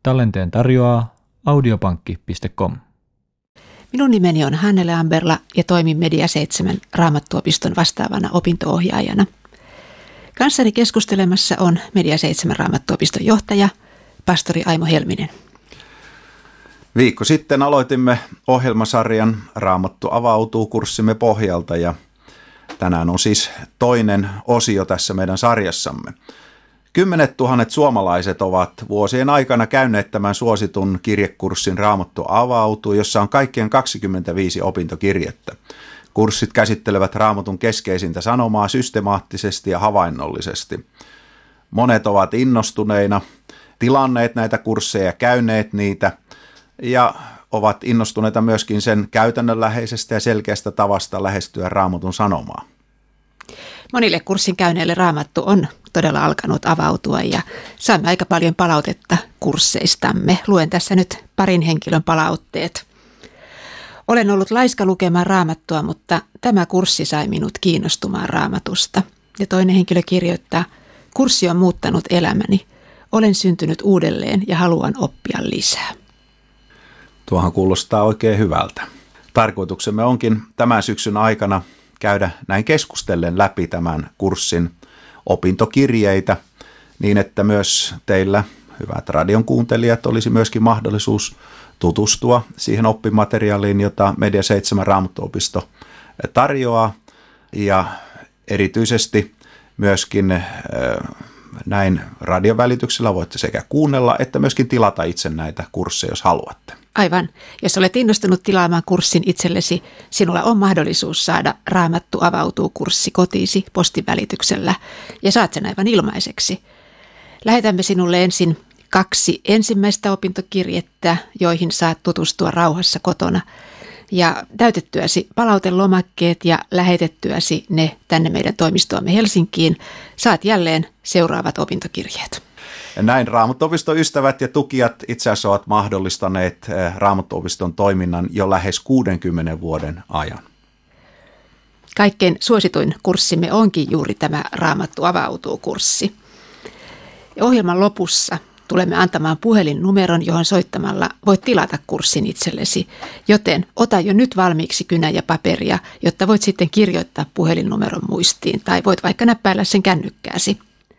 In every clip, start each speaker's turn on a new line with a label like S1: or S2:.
S1: Tallenteen tarjoaa audiopankki.com.
S2: Minun nimeni on Hannele Amberla ja toimin Media 7 Raamattuopiston vastaavana opinto-ohjaajana. Kanssani keskustelemassa on Media 7 Raamattuopiston johtaja, pastori Aimo Helminen.
S3: Viikko sitten aloitimme ohjelmasarjan Raamattu avautuu -kurssimme pohjalta ja tänään on siis toinen osio tässä meidän sarjassamme. 10 000 suomalaiset ovat vuosien aikana käyneet tämän suositun kirjekurssin Raamattu avautuu, jossa on kaikkien 25 opintokirjettä. Kurssit käsittelevät Raamatun keskeisintä sanomaa systemaattisesti ja havainnollisesti. Monet ovat innostuneina, tilanneet näitä kursseja, käyneet niitä ja ovat innostuneita myöskin sen käytännönläheisestä ja selkeästä tavasta lähestyä Raamatun sanomaa.
S2: Monille kurssin käyneille Raamattu on todella alkanut avautua ja saamme aika paljon palautetta kursseistamme. Luen tässä nyt parin henkilön palautteet. Olen ollut laiska lukemaan Raamattua, mutta tämä kurssi sai minut kiinnostumaan Raamatusta. Ja toinen henkilö kirjoittaa, kurssi on muuttanut elämäni. Olen syntynyt uudelleen ja haluan oppia lisää.
S3: Tuohan kuulostaa oikein hyvältä. Tarkoituksemme onkin tämän syksyn aikana käydä näin keskustellen läpi tämän kurssin opintokirjeitä niin, että myös teillä, hyvät radion kuuntelijat, olisi myöskin mahdollisuus tutustua siihen oppimateriaaliin, jota Media 7 Raamattuopisto tarjoaa ja erityisesti myöskin näin radion välityksellä voitte sekä kuunnella että myöskin tilata itse näitä kursseja, jos haluatte.
S2: Aivan. Jos olet innostunut tilaamaan kurssin itsellesi, sinulla on mahdollisuus saada Raamattu avautuu -kurssi kotiisi postin välityksellä ja saat sen aivan ilmaiseksi. Lähetämme sinulle ensin 2 ensimmäistä opintokirjettä, joihin saat tutustua rauhassa kotona. Ja täytettyäsi palautelomakkeet ja lähetettyäsi ne tänne meidän toimistoamme Helsinkiin, saat jälleen seuraavat opintokirjeet.
S3: Ja näin Raamattuopiston ystävät ja tukijat itse asiassa ovat mahdollistaneet Raamattuopiston toiminnan jo lähes 60 vuoden ajan.
S2: Kaikkein suosituin kurssimme onkin juuri tämä Raamattu avautuu -kurssi. Ohjelman lopussa tulemme antamaan puhelinnumeron, johon soittamalla voit tilata kurssin itsellesi, joten ota jo nyt valmiiksi kynä ja paperia, jotta voit sitten kirjoittaa puhelinnumeron muistiin tai voit vaikka näppäillä sen kännykkääsi.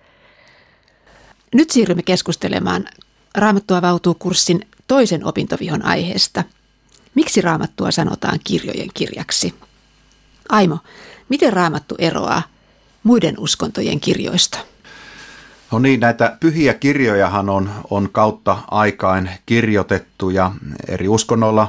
S2: Nyt siirrymme keskustelemaan Raamattu avautuu -kurssin toisen opintovihon aiheesta. Miksi Raamattua sanotaan kirjojen kirjaksi? Aimo, miten Raamattu eroaa muiden uskontojen kirjoista?
S3: No niin, näitä pyhiä kirjojahan on kautta aikain kirjoitettu ja eri uskonnoilla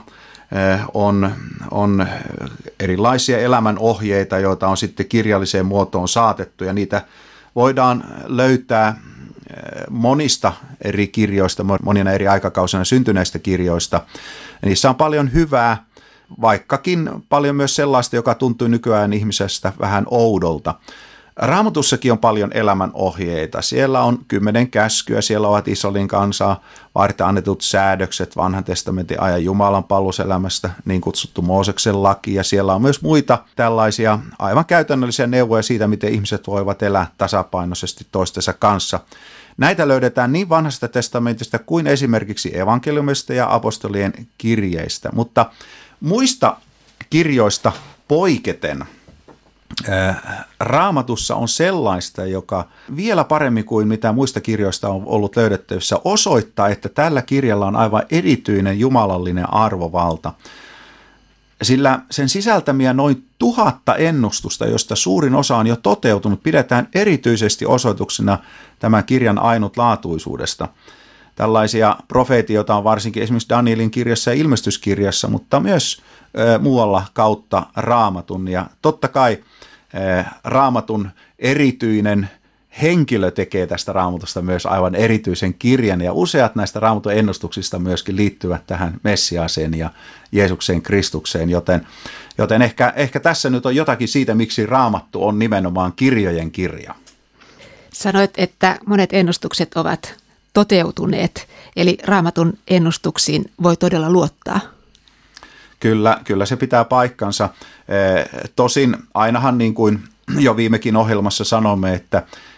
S3: on erilaisia elämänohjeita, joita on sitten kirjalliseen muotoon saatettu ja niitä voidaan löytää monista eri kirjoista, monina eri aikakausina syntyneistä kirjoista. Niissä on paljon hyvää, vaikkakin paljon myös sellaista, joka tuntuu nykyään ihmisestä vähän oudolta. Raamatussakin on paljon elämänohjeita. Siellä on 10 käskyä, siellä ovat Israelin kansaa varten annetut säädökset vanhan testamentin ajan Jumalan palveluselämästä, niin kutsuttu Mooseksen laki. Ja siellä on myös muita tällaisia aivan käytännöllisiä neuvoja siitä, miten ihmiset voivat elää tasapainoisesti toistensa kanssa. Näitä löydetään niin vanhasta testamentista kuin esimerkiksi evankeliumista ja apostolien kirjeistä, mutta muista kirjoista poiketen Raamatussa on sellaista, joka vielä paremmin kuin mitä muista kirjoista on ollut löydettävissä osoittaa, että tällä kirjalla on aivan erityinen jumalallinen arvovalta. Sillä sen sisältämiä noin 1000 ennustusta, josta suurin osa on jo toteutunut, pidetään erityisesti osoituksena tämän kirjan ainutlaatuisuudesta. Tällaisia profeetioita on varsinkin esimerkiksi Danielin kirjassa ja ilmestyskirjassa, mutta myös muualla kautta Raamatun. Ja totta kai Raamatun erityinen henkilö tekee tästä Raamatusta myös aivan erityisen kirjan, ja useat näistä Raamatun ennustuksista myöskin liittyvät tähän Messiaaseen ja Jeesukseen Kristukseen, joten ehkä tässä nyt on jotakin siitä, miksi Raamattu on nimenomaan kirjojen kirja.
S2: Sanoit, että monet ennustukset ovat toteutuneet, eli Raamatun ennustuksiin voi todella luottaa.
S3: Kyllä se pitää paikkansa. Tosin ainahan niin kuin jo viimekin ohjelmassa sanomme,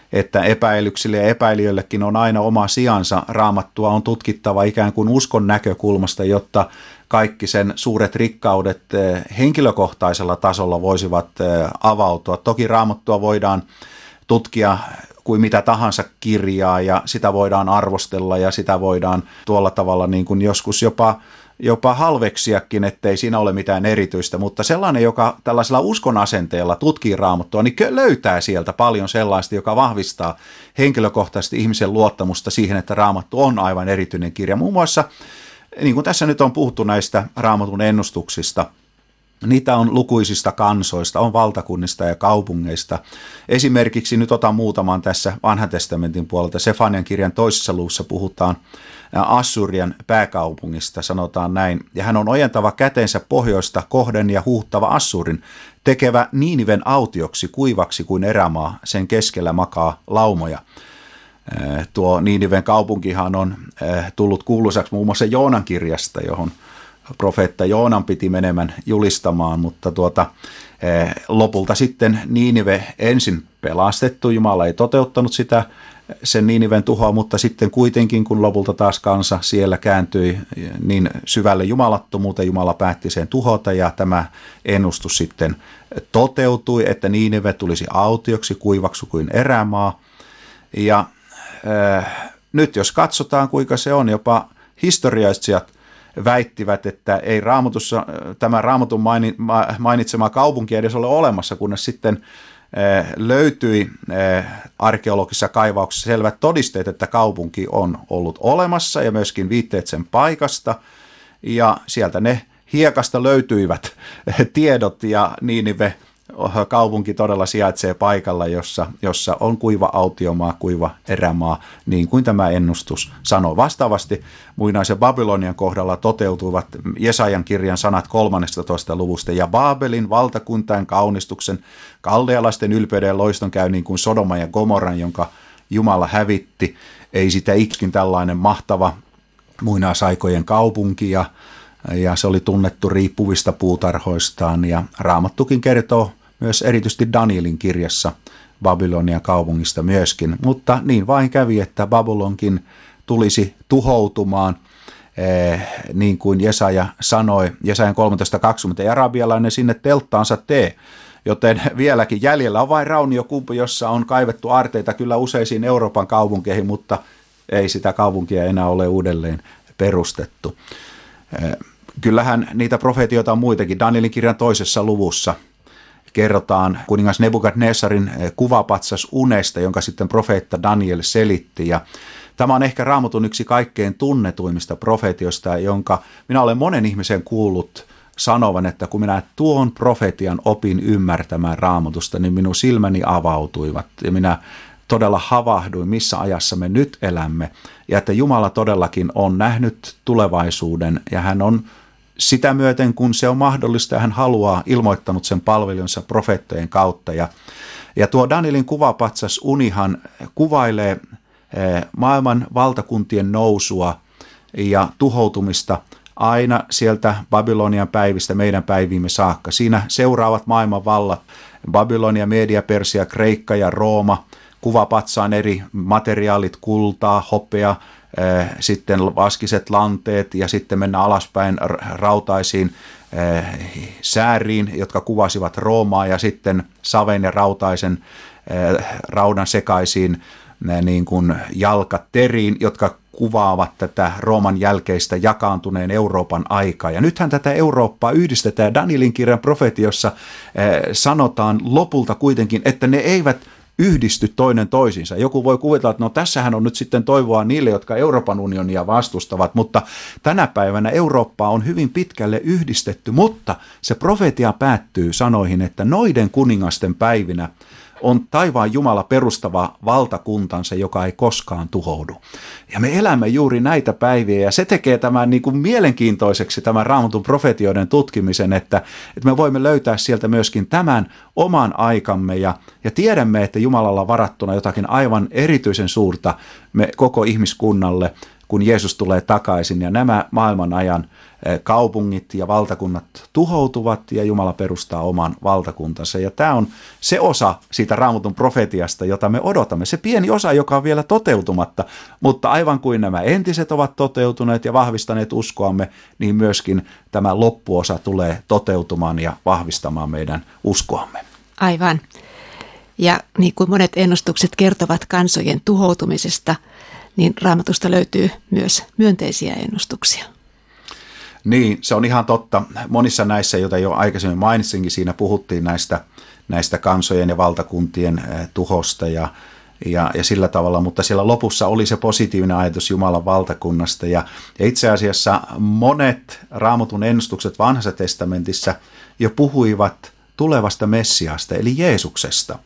S3: että epäilyksille ja epäilijöillekin on aina oma sijansa. Raamattua on tutkittava ikään kuin uskon näkökulmasta, jotta kaikki sen suuret rikkaudet henkilökohtaisella tasolla voisivat avautua. Toki Raamattua voidaan tutkia kuin mitä tahansa kirjaa ja sitä voidaan arvostella ja sitä voidaan tuolla tavalla niin kuin joskus jopa halveksiakin, ettei siinä ole mitään erityistä, mutta sellainen, joka tällaisella uskon asenteella tutkii Raamattua, niin löytää sieltä paljon sellaista, joka vahvistaa henkilökohtaisesti ihmisen luottamusta siihen, että Raamattu on aivan erityinen kirja. Muun muassa, niin kuin tässä nyt on puhuttu näistä Raamatun ennustuksista, niitä on lukuisista kansoista, on valtakunnista ja kaupungeista. Esimerkiksi nyt otan muutaman tässä Vanhan testamentin puolelta. Sefanian kirjan 2. luvussa puhutaan Assurian pääkaupungista, sanotaan näin. Ja hän on ojentava kätensä pohjoista kohden ja huuhtava Assurin, tekevä Niiniven autioksi kuivaksi kuin erämaa, sen keskellä makaa laumoja. Tuo Niiniven kaupunkihan on tullut kuuluisaksi muun muassa Joonan kirjasta, johon profeetta Joonan piti menemään julistamaan, mutta lopulta sitten Niinive ensin pelastettu, Jumala ei toteuttanut sen Niiniven tuhoa, mutta sitten kuitenkin, kun lopulta taas kansa siellä kääntyi niin syvälle jumalattomuuteen, Jumala päätti sen tuhota ja tämä ennustus sitten toteutui, että Niinive tulisi autioksi kuivaksi kuin erämaa. Ja nyt jos katsotaan, kuinka se on, jopa historiaitsijat väittivät, että ei Raamatussa, tämä Raamatun mainitsema kaupunki edes ole olemassa, kunnes sitten löytyi arkeologisissa kaivauksissa selvät todisteet, että kaupunki on ollut olemassa ja myöskin viitteet sen paikasta. Ja sieltä ne hiekasta löytyivät tiedot ja Niinive kaupunki todella sijaitsee paikalla, jossa on kuiva autiomaa, kuiva erämaa, niin kuin tämä ennustus sanoo. Vastaavasti muinaisen Babylonian kohdalla toteutuivat Jesajan kirjan sanat 13. luvusta. Ja Baabelin valtakuntain kaunistuksen, kaldealaisten ylpeyden ja loiston käy niin kuin Sodoman ja Gomoran, jonka Jumala hävitti. Ei sitä ikin tällainen mahtava muinaisaikojen kaupunki ja se oli tunnettu riippuvista puutarhoistaan ja Raamattukin kertoo myös erityisesti Danielin kirjassa Babylonian kaupungista myöskin, mutta niin vain kävi, että Babylonkin tulisi tuhoutumaan, niin kuin Jesaja sanoi, Jesajan 13.20, ja arabialainen sinne telttaansa tee, joten vieläkin jäljellä on vain rauniokumpu, jossa on kaivettu aarteita kyllä useisiin Euroopan kaupunkeihin, mutta ei sitä kaupunkia enää ole uudelleen perustettu. Kyllähän niitä profeetioita on muitakin. Danielin kirjan 2. luvussa kerrotaan kuningas Nebukadnessarin kuvapatsas unesta, jonka sitten profeetta Daniel selitti. Ja tämä on ehkä Raamatun yksi kaikkein tunnetuimmista profeetioista, jonka minä olen monen ihmisen kuullut sanovan, että kun minä tuon profetian opin ymmärtämään Raamatusta, niin minun silmäni avautuivat ja minä todella havahduin, missä ajassa me nyt elämme ja että Jumala todellakin on nähnyt tulevaisuuden ja hän on sitä myöten, kun se on mahdollista ja hän haluaa, ilmoittanut sen palvelionsa profeettojen kautta. Ja tuo Danielin kuvapatsas unihan kuvailee maailman valtakuntien nousua ja tuhoutumista aina sieltä Babylonian päivistä meidän päiviimme saakka. Siinä seuraavat maailman vallat, Babylonia, Media, Persia, Kreikka ja Rooma, kuvapatsaan eri materiaalit, kultaa, hopea, sitten vaskiset lanteet ja sitten mennään alaspäin rautaisiin sääriin, jotka kuvasivat Roomaa ja sitten saven ja rautaisen raudan sekaisiin niin kuin jalkateriin, jotka kuvaavat tätä Rooman jälkeistä jakaantuneen Euroopan aikaa. Ja nythän tätä Eurooppaa yhdistetään. Danielin kirjan profetiossa sanotaan lopulta kuitenkin, että ne eivät yhdisty toinen toisiinsa. Joku voi kuvitella, että no tässähän on nyt sitten toivoa niille, jotka Euroopan unionia vastustavat, mutta tänä päivänä Eurooppa on hyvin pitkälle yhdistetty, mutta se profetia päättyy sanoihin, että noiden kuningasten päivinä on taivaan Jumala perustava valtakuntansa, joka ei koskaan tuhoudu. Ja me elämme juuri näitä päiviä ja se tekee tämän niin kuin mielenkiintoiseksi tämän Raamatun profetioiden tutkimisen, että me voimme löytää sieltä myöskin tämän oman aikamme ja tiedämme, että Jumalalla on varattuna jotakin aivan erityisen suurta me koko ihmiskunnalle, kun Jeesus tulee takaisin ja nämä maailman ajan kaupungit ja valtakunnat tuhoutuvat ja Jumala perustaa oman valtakuntansa. Ja tämä on se osa siitä Raamatun profetiasta, jota me odotamme. Se pieni osa, joka on vielä toteutumatta, mutta aivan kuin nämä entiset ovat toteutuneet ja vahvistaneet uskoamme, niin myöskin tämä loppuosa tulee toteutumaan ja vahvistamaan meidän uskoamme.
S2: Aivan. Ja niin kuin monet ennustukset kertovat kansojen tuhoutumisesta, niin Raamatusta löytyy myös myönteisiä ennustuksia.
S3: Niin, se on ihan totta. Monissa näissä, joita jo aikaisemmin mainitsinkin, siinä puhuttiin näistä kansojen ja valtakuntien tuhosta ja sillä tavalla, mutta siellä lopussa oli se positiivinen ajatus Jumalan valtakunnasta. Ja itse asiassa monet Raamatun ennustukset Vanhassa testamentissa jo puhuivat tulevasta Messiasta, eli Jeesuksesta.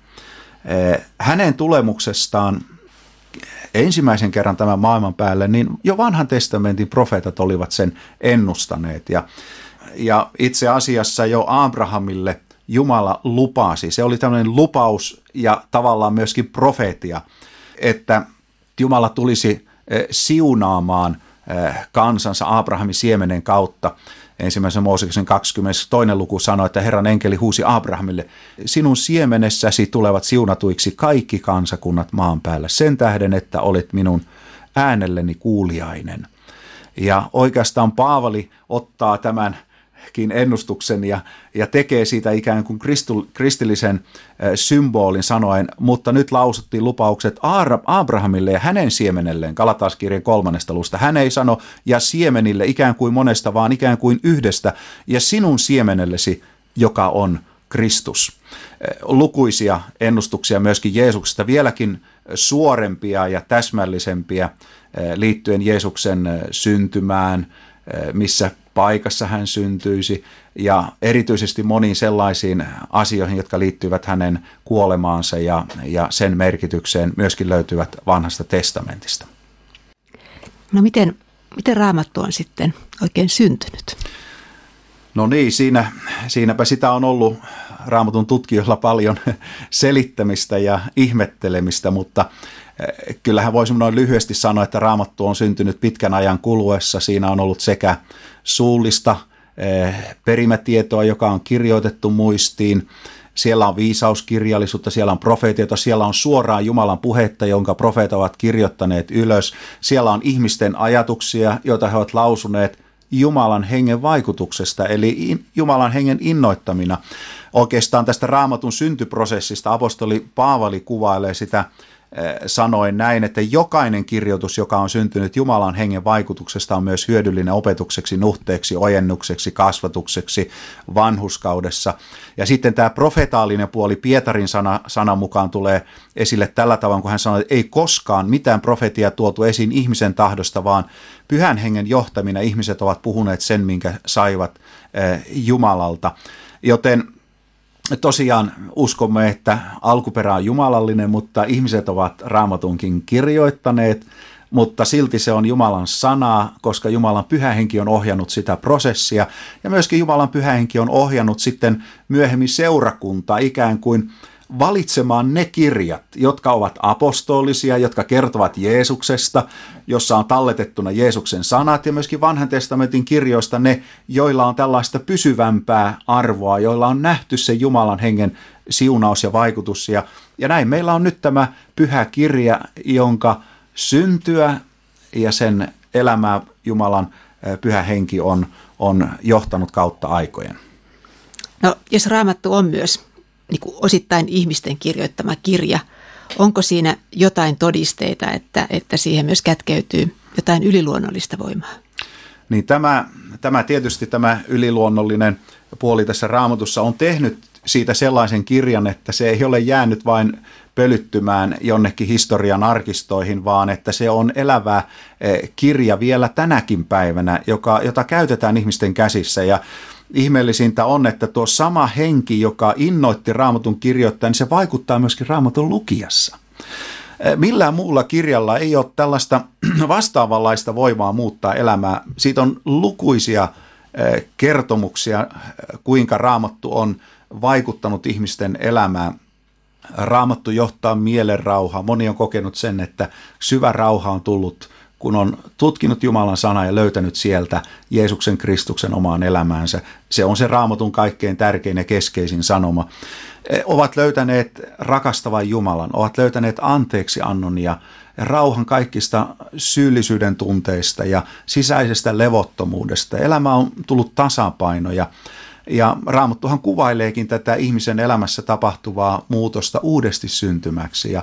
S3: Hänen tulemuksestaan ensimmäisen kerran tämän maailman päälle, niin jo Vanhan testamentin profeetat olivat sen ennustaneet. Ja itse asiassa jo Abrahamille Jumala lupasi, se oli tämmöinen lupaus ja tavallaan myöskin profeetia, että Jumala tulisi siunaamaan kansansa Abrahamin siemenen kautta. Ensimmäisen Mooseksen 22. luku sanoi, että Herran enkeli huusi Abrahamille, sinun siemenessäsi tulevat siunatuiksi kaikki kansakunnat maan päällä, sen tähden, että olet minun äänelleni kuuliainen. Ja oikeastaan Paavali ottaa tämänkin ennustuksen ja tekee siitä ikään kuin kristillisen symbolin sanoen, mutta nyt lausuttiin lupaukset Abrahamille ja hänen siemenelleen, Galataaskirjeen 3. luvusta. Hän ei sano ja siemenille ikään kuin monesta, vaan ikään kuin yhdestä ja sinun siemenellesi, joka on Kristus. Lukuisia ennustuksia myöskin Jeesuksesta, vieläkin suorempia ja täsmällisempiä liittyen Jeesuksen syntymään, missä paikassa hän syntyisi ja erityisesti moniin sellaisiin asioihin, jotka liittyvät hänen kuolemaansa ja sen merkitykseen myöskin löytyvät Vanhasta testamentista.
S2: No miten Raamattu on sitten oikein syntynyt?
S3: No niin, siinäpä sitä on ollut Raamatun tutkijoilla paljon selittämistä ja ihmettelemistä, mutta kyllähän voisi noin lyhyesti sanoa, että Raamattu on syntynyt pitkän ajan kuluessa. Siinä on ollut sekä suullista perimätietoa, joka on kirjoitettu muistiin. Siellä on viisauskirjallisuutta, siellä on profeetiota, siellä on suoraan Jumalan puhetta, jonka profeetat ovat kirjoittaneet ylös. Siellä on ihmisten ajatuksia, joita he ovat lausuneet Jumalan hengen vaikutuksesta, eli Jumalan hengen innoittamina. Oikeastaan tästä Raamatun syntyprosessista apostoli Paavali kuvailee sitä sanoen näin, että jokainen kirjoitus, joka on syntynyt Jumalan hengen vaikutuksesta, on myös hyödyllinen opetukseksi, nuhteeksi, ojennukseksi, kasvatukseksi, vanhurskaudessa. Ja sitten tämä profetaalinen puoli Pietarin sanan mukaan tulee esille tällä tavalla, kun hän sanoi, että ei koskaan mitään profetiaa tuotu esiin ihmisen tahdosta, vaan pyhän hengen johtamina ihmiset ovat puhuneet sen, minkä saivat Jumalalta. Joten tosiaan uskomme, että alkuperä on jumalallinen, mutta ihmiset ovat Raamatunkin kirjoittaneet, mutta silti se on Jumalan sanaa, koska Jumalan pyhä henki on ohjannut sitä prosessia ja myöskin Jumalan pyhä henki on ohjannut sitten myöhemmin seurakuntaa ikään kuin valitsemaan ne kirjat, jotka ovat apostolisia, jotka kertovat Jeesuksesta, jossa on talletettuna Jeesuksen sanat ja myöskin Vanhan testamentin kirjoista ne, joilla on tällaista pysyvämpää arvoa, joilla on nähty se Jumalan hengen siunaus ja vaikutus. Ja näin meillä on nyt tämä pyhä kirja, jonka syntyä ja sen elämää Jumalan pyhä henki on johtanut kautta aikojen.
S2: No, jos Raamattu on myös niin kuin osittain ihmisten kirjoittama kirja, onko siinä jotain todisteita, että siihen myös kätkeytyy jotain yliluonnollista voimaa?
S3: Niin tämä tietysti tämä yliluonnollinen puoli tässä Raamatussa on tehnyt siitä sellaisen kirjan, että se ei ole jäänyt vain pölyttymään jonnekin historian arkistoihin, vaan että se on elävä kirja vielä tänäkin päivänä, jota käytetään ihmisten käsissä. Ja ihmeellisintä on, että tuo sama henki, joka innoitti Raamatun kirjoittaa, niin se vaikuttaa myöskin Raamatun lukijassa. Millään muulla kirjalla ei ole tällaista vastaavanlaista voimaa muuttaa elämää. Siitä on lukuisia kertomuksia, kuinka Raamattu on vaikuttanut ihmisten elämään. Raamattu johtaa mielen rauhaa. Moni on kokenut sen, että syvä rauha on tullut, kun on tutkinut Jumalan sanaa ja löytänyt sieltä Jeesuksen Kristuksen omaan elämäänsä. Se on se Raamatun kaikkein tärkein ja keskeisin sanoma. Ovat löytäneet rakastavan Jumalan, ovat löytäneet anteeksiannon ja rauhan kaikista syyllisyyden tunteista ja sisäisestä levottomuudesta. Elämä on tullut tasapaino ja Raamattuhan kuvaileekin tätä ihmisen elämässä tapahtuvaa muutosta uudesti syntymäksi.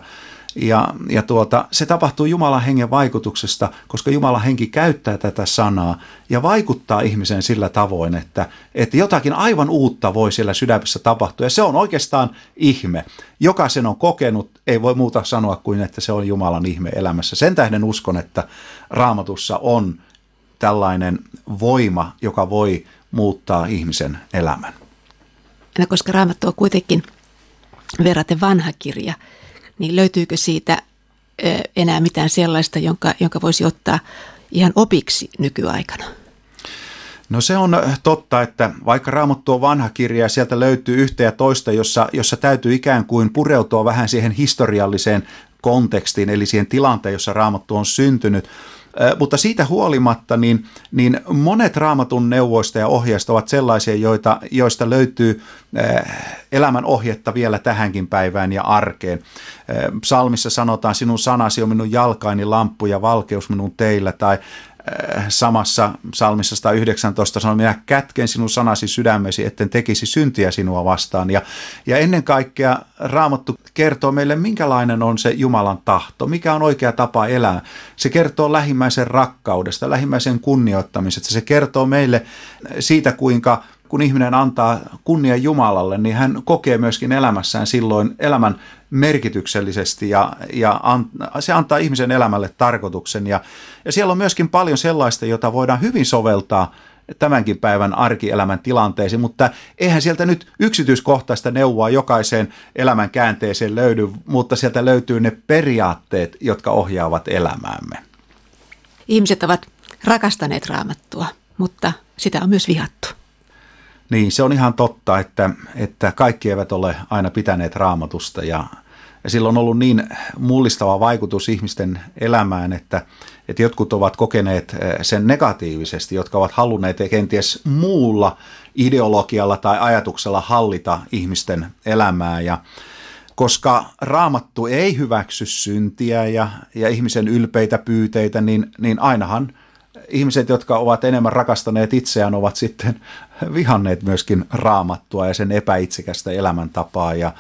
S3: Se tapahtuu Jumalan hengen vaikutuksesta, koska Jumalan henki käyttää tätä sanaa ja vaikuttaa ihmiseen sillä tavoin, että jotakin aivan uutta voi siellä sydämessä tapahtua. Ja se on oikeastaan ihme. Joka sen on kokenut, ei voi muuta sanoa kuin, että se on Jumalan ihme elämässä. Sen tähden uskon, että Raamatussa on tällainen voima, joka voi muuttaa ihmisen elämän.
S2: No, koska Raamattu on kuitenkin verraten vanha kirja, niin löytyykö siitä enää mitään sellaista, jonka voisi ottaa ihan opiksi nykyaikana?
S3: No se on totta, että vaikka Raamattu on vanha kirja ja sieltä löytyy yhtä ja toista, jossa täytyy ikään kuin pureutua vähän siihen historialliseen kontekstiin, eli siihen tilanteen, jossa Raamattu on syntynyt. Mutta siitä huolimatta niin monet Raamatun neuvoista ja ohjeista ovat sellaisia, joista löytyy elämän ohjetta vielä tähänkin päivään ja arkeen. Psalmissa sanotaan, sinun sanasi on minun jalkaini lamppu ja valkeus minun teillä, tai samassa psalmissa 119 sanoo, minä kätken sinun sanasi sydämesi, etten tekisi syntiä sinua vastaan. Ja ennen kaikkea Raamattu kertoo meille, minkälainen on se Jumalan tahto, mikä on oikea tapa elää. Se kertoo lähimmäisen rakkaudesta, lähimmäisen kunnioittamisesta. Se kertoo meille siitä, kuinka kun ihminen antaa kunnia Jumalalle, niin hän kokee myöskin elämässään silloin elämän merkityksellisesti ja se antaa ihmisen elämälle tarkoituksen. Ja siellä on myöskin paljon sellaista, jota voidaan hyvin soveltaa tämänkin päivän arkielämän tilanteisiin, mutta eihän sieltä nyt yksityiskohtaista neuvoa jokaiseen elämän käänteeseen löydy, mutta sieltä löytyy ne periaatteet, jotka ohjaavat elämäämme.
S2: Ihmiset ovat rakastaneet Raamattua, mutta sitä on myös vihattu.
S3: Niin, se on ihan totta, että kaikki eivät ole aina pitäneet Raamatusta ja sillä on ollut niin mullistava vaikutus ihmisten elämään, että jotkut ovat kokeneet sen negatiivisesti, jotka ovat halunneet kenties muulla ideologialla tai ajatuksella hallita ihmisten elämää. Ja koska Raamattu ei hyväksy syntiä ja ihmisen ylpeitä pyyteitä, niin ainahan ihmiset, jotka ovat enemmän rakastaneet itseään, ovat sitten vihanneet myöskin Raamattua ja sen epäitsekästä elämäntapaa ja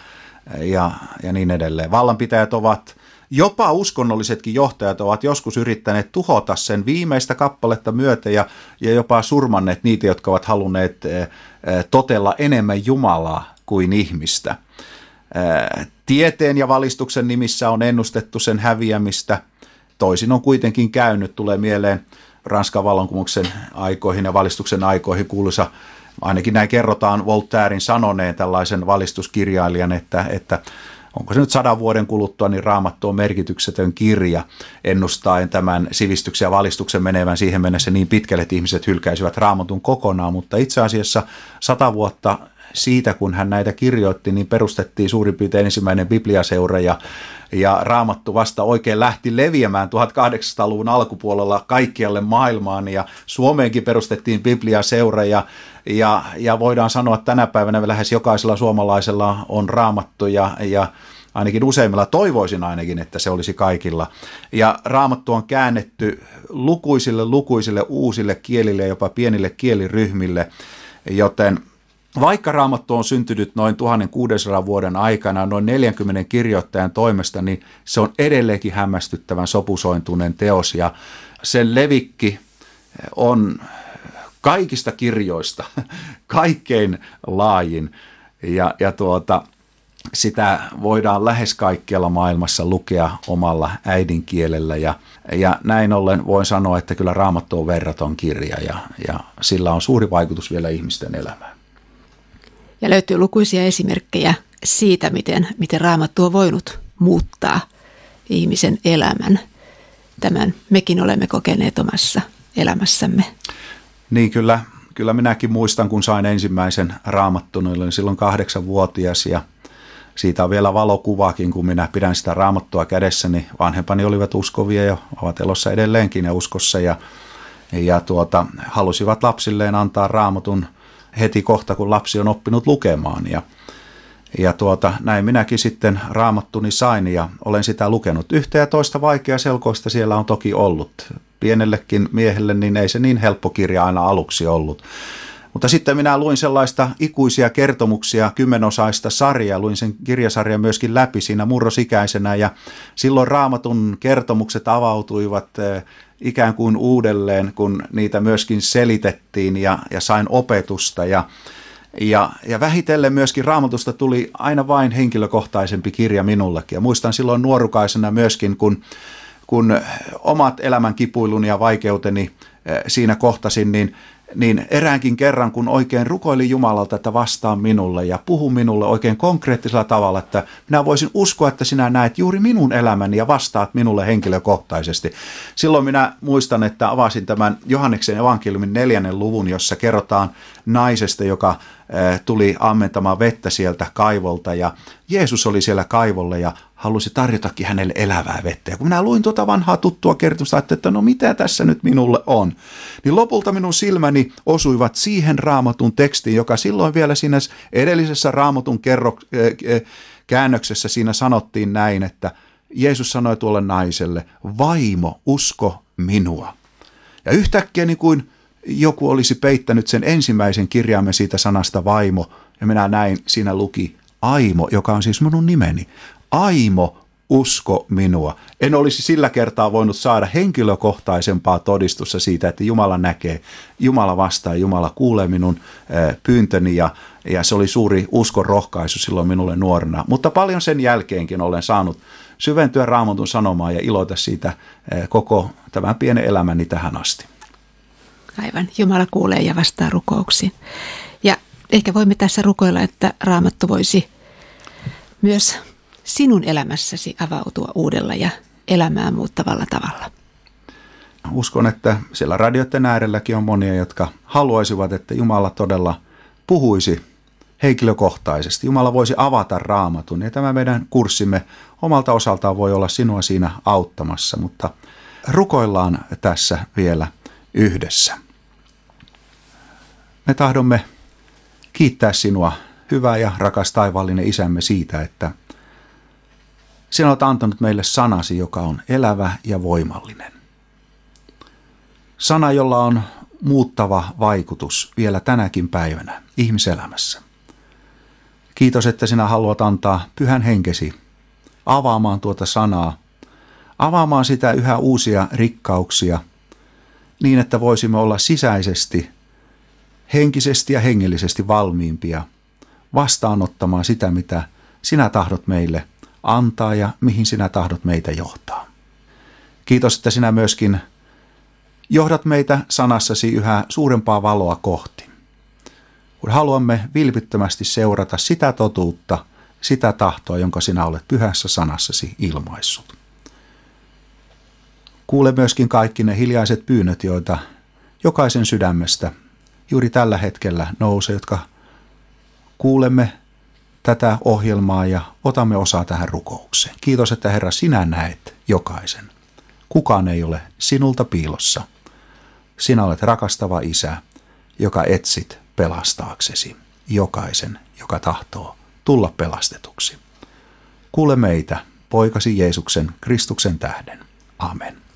S3: niin edelleen. Vallanpitäjät ovat, jopa uskonnollisetkin johtajat ovat joskus yrittäneet tuhota sen viimeistä kappaletta myöten ja jopa surmanneet niitä, jotka ovat halunneet totella enemmän Jumalaa kuin ihmistä. Tieteen ja valistuksen nimissä on ennustettu sen häviämistä. Toisin on kuitenkin käynyt, tulee mieleen Ranskan vallankumouksen aikoihin ja valistuksen aikoihin kuuluisa, ainakin näin kerrotaan Voltairen sanoneen tällaisen valistuskirjailijan, että onko se nyt 100 vuoden kuluttua, niin Raamattu on merkityksetön kirja, ennustaen tämän sivistyksen ja valistuksen menevän siihen mennessä niin pitkälle, että ihmiset hylkäisivät Raamatun kokonaan, mutta itse asiassa 100 vuotta siitä, kun hän näitä kirjoitti, niin perustettiin suurin piirtein ensimmäinen Bibliaseura ja Raamattu vasta oikein lähti leviämään 1800-luvun alkupuolella kaikkialle maailmaan ja Suomeenkin perustettiin Bibliaseura ja voidaan sanoa, että tänä päivänä lähes jokaisella suomalaisella on Raamattu ja ainakin useimmilla toivoisin ainakin, että se olisi kaikilla. Ja Raamattu on käännetty lukuisille uusille kielille ja jopa pienille kieliryhmille, joten vaikka Raamattu on syntynyt noin 1600 vuoden aikana noin 40 kirjoittajan toimesta, niin se on edelleenkin hämmästyttävän sopusointuinen teos ja sen levikki on kaikista kirjoista kaikkein laajin ja sitä voidaan lähes kaikkialla maailmassa lukea omalla äidinkielellä ja näin ollen voin sanoa, että kyllä Raamattu on verraton kirja ja sillä on suuri vaikutus vielä ihmisten elämään.
S2: Ja löytyy lukuisia esimerkkejä siitä, miten Raamattu on voinut muuttaa ihmisen elämän. Tämän mekin olemme kokeneet omassa elämässämme.
S3: Niin, kyllä minäkin muistan, kun sain ensimmäisen Raamattun, olin silloin 8-vuotias ja Siitä on vielä valokuvaakin, kun minä pidän sitä raamattua kädessäni. Vanhempani olivat uskovia ja ovat elossa edelleenkin ja uskossa ja halusivat lapsilleen antaa raamatun heti kohta, kun lapsi on oppinut lukemaan. Näin minäkin sitten raamattuni sain ja olen sitä lukenut. Yhtä ja toista vaikeaselkoista siellä on toki ollut. Pienellekin miehelle niin ei se niin helppo kirja aina aluksi ollut. Mutta sitten minä luin sellaista ikuisia kertomuksia, 10-osaista sarjaa, luin sen kirjasarjan myöskin läpi siinä murrosikäisenä ja silloin raamatun kertomukset avautuivat ikään kuin uudelleen, kun niitä myöskin selitettiin ja sain opetusta ja vähitellen myöskin raamatusta tuli aina vain henkilökohtaisempi kirja minullekin. Ja muistan silloin nuorukaisena myöskin, kun omat elämän kipuiluni ja vaikeuteni siinä kohtasin, niin eräänkin kerran, kun oikein rukoilin Jumalalta, että vastaa minulle ja puhu minulle oikein konkreettisella tavalla, että minä voisin uskoa, että sinä näet juuri minun elämäni ja vastaat minulle henkilökohtaisesti. Silloin minä muistan, että avasin tämän Johanneksen evankeliumin 4. luvun, jossa kerrotaan naisesta, joka tuli ammentamaan vettä sieltä kaivolta ja Jeesus oli siellä kaivolla ja halusi tarjotakin hänelle elävää vettä. Ja kun minä luin tuota vanhaa tuttua kertomusta, että no mitä tässä nyt minulle on, niin lopulta minun silmäni osuivat siihen raamatun tekstiin, joka silloin vielä siinä edellisessä raamatun käännöksessä siinä sanottiin näin, että Jeesus sanoi tuolle naiselle, vaimo, usko minua. Ja yhtäkkiä niin kuin joku olisi peittänyt sen ensimmäisen kirjaimen siitä sanasta vaimo, ja minä näin, siinä luki Aimo, joka on siis minun nimeni. Aimo, usko minua. En olisi sillä kertaa voinut saada henkilökohtaisempaa todistusta siitä, että Jumala näkee, Jumala vastaa, Jumala kuulee minun pyyntöni ja se oli suuri uskon rohkaisu silloin minulle nuorena. Mutta paljon sen jälkeenkin olen saanut syventyä raamatun sanomaan ja iloita siitä koko tämän pienen elämäni tähän asti.
S2: Aivan. Jumala kuulee ja vastaa rukouksiin. Ja ehkä voimme tässä rukoilla, että raamattu voisi myös sinun elämässäsi avautua uudella ja elämää muuttavalla tavalla.
S3: Uskon, että siellä radioiden äärelläkin on monia, jotka haluaisivat, että Jumala todella puhuisi henkilökohtaisesti. Jumala voisi avata raamatun ja tämä meidän kurssimme omalta osaltaan voi olla sinua siinä auttamassa, mutta rukoillaan tässä vielä yhdessä. Me tahdomme kiittää sinua, hyvä ja rakas taivaallinen Isämme, siitä, että sinä olet antanut meille sanasi, joka on elävä ja voimallinen. Sana, jolla on muuttava vaikutus vielä tänäkin päivänä ihmiselämässä. Kiitos, että sinä haluat antaa Pyhän Henkesi avaamaan tuota sanaa, avaamaan sitä yhä uusia rikkauksia, niin että voisimme olla sisäisesti, henkisesti ja hengellisesti valmiimpia vastaanottamaan sitä, mitä sinä tahdot meille antaa ja mihin sinä tahdot meitä johtaa. Kiitos, että sinä myöskin johdat meitä sanassasi yhä suurempaa valoa kohti. Kun haluamme vilpittömästi seurata sitä totuutta, sitä tahtoa, jonka sinä olet pyhässä sanassasi ilmaissut. Kuule myöskin kaikki ne hiljaiset pyynnöt, joita jokaisen sydämestä juuri tällä hetkellä nousee, jotka kuulemme tätä ohjelmaa ja otamme osaa tähän rukoukseen. Kiitos, että Herra, sinä näet jokaisen. Kukaan ei ole sinulta piilossa. Sinä olet rakastava Isä, joka etsit pelastaaksesi jokaisen, joka tahtoo tulla pelastetuksi. Kuule meitä, poikasi Jeesuksen Kristuksen tähden. Amen.